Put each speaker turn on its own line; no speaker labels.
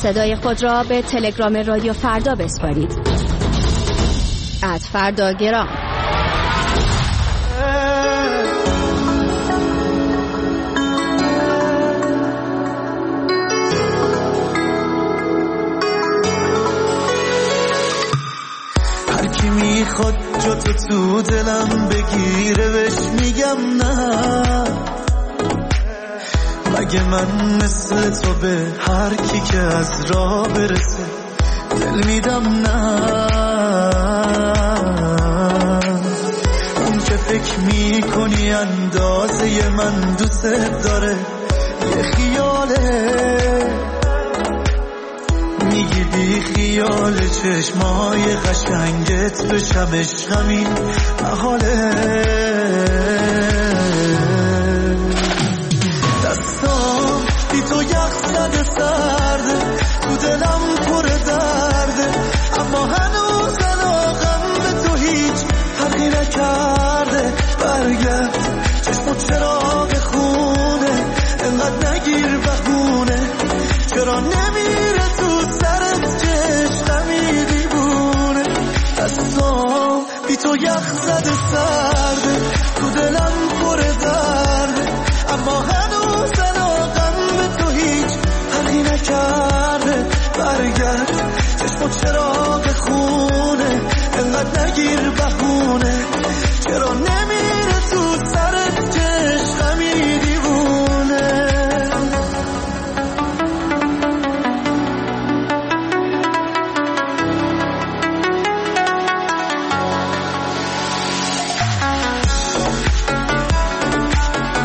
صدای خود را به تلگرام رادیو فردا بسپارید. @فرداگرام.
هر کی میخواد جا تو دلم بگیره بهش میگم نه، مگه من مثل تو به هر کی که از راه برسه دل میدم نه. اون که فکر میکنی اندازه من دوست داره یه خیاله، میگی بی خیال چشمای قشنگت بشم عشقمی محاله. دستام بی تو یخ زده سرده، تو دلم پر درده، اما هنوز علاقم به تو هیچ فرقی نکرده. برگرد چشمت چراغ خونه، انقدر نگیر بهونه، چرا نمیره تو سرت که عشقمی دیوونه. دستام بی تو یخ زده سرده،